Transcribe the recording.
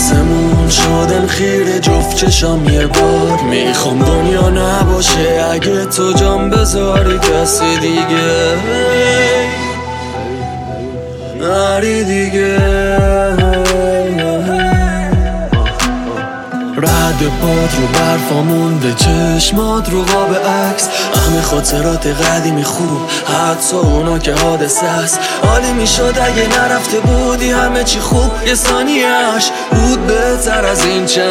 آسمون شدن خیره جفت چشام یه بار. میخوام دنیا نباشه اگه تو جام بذاری کسی دیگه نری دیگه. رد باد رو برفا مونده، چشمات رو قاب عکس، همه خاطرات قدیمی خوب، حتی اونا که حادثه است. عالی میشد اگه نرفته بودی همه چی خوب، یه ثانیه‌اش بود بهتر از این چند